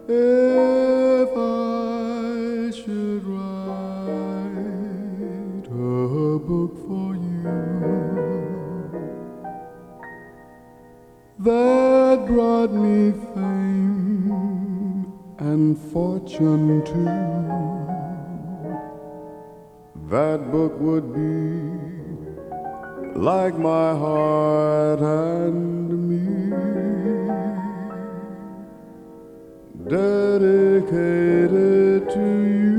If I should write a book for you that brought me fame and fortune too, that book would be like my heart and me, dedicated to you.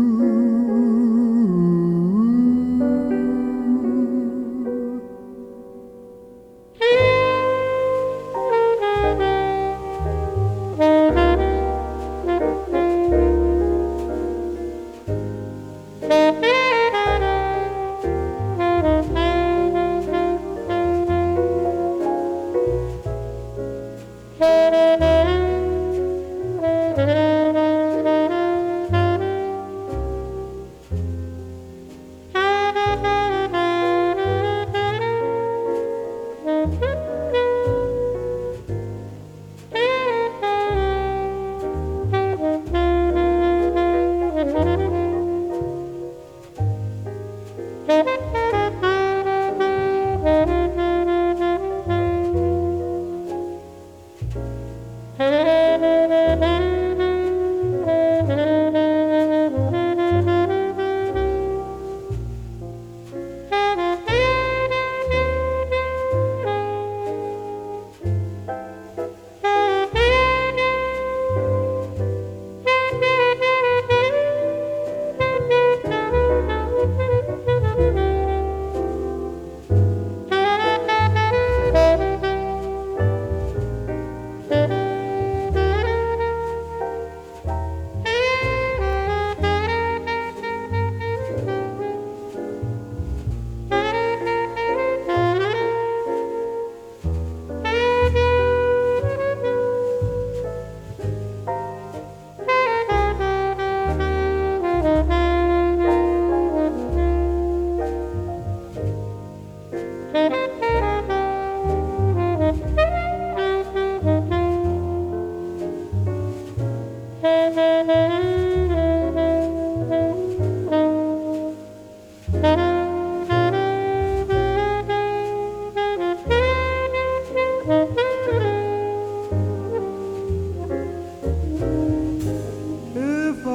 If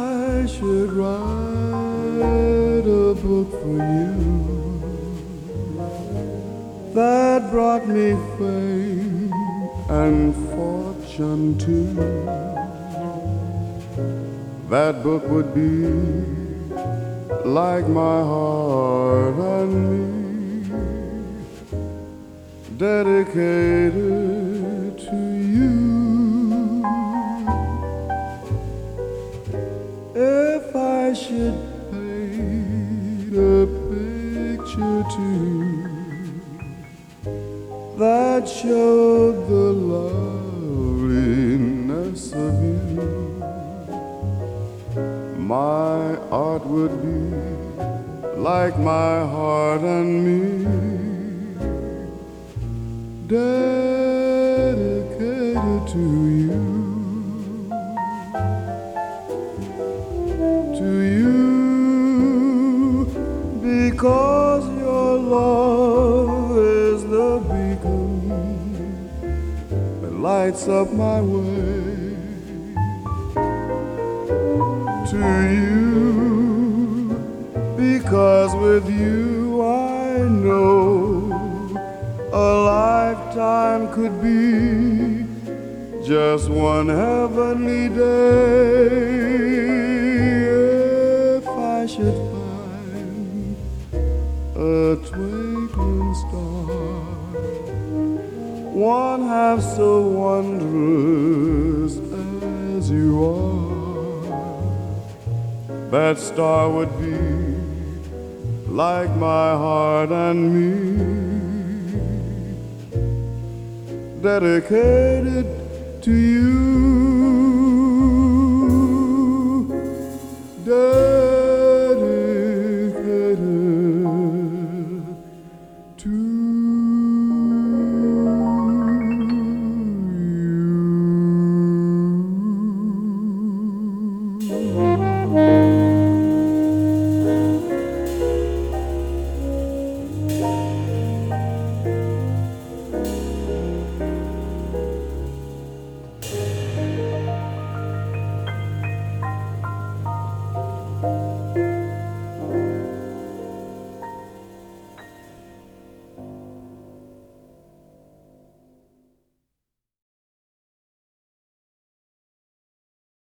I should write a book for you that brought me fame and fortune too, that book would be like my heart and me, dedicated to you. If I should paint a picture too that showed the loveliness of you, my art would be like my heart and me, dedicated to you. To you, because your love is the beacon that lights up my way. To you, because with you I know a lifetime could be just one heavenly day. If I should find a twinkling star, one half so wondrous as you are, that star would be like my heart and me, dedicated to you.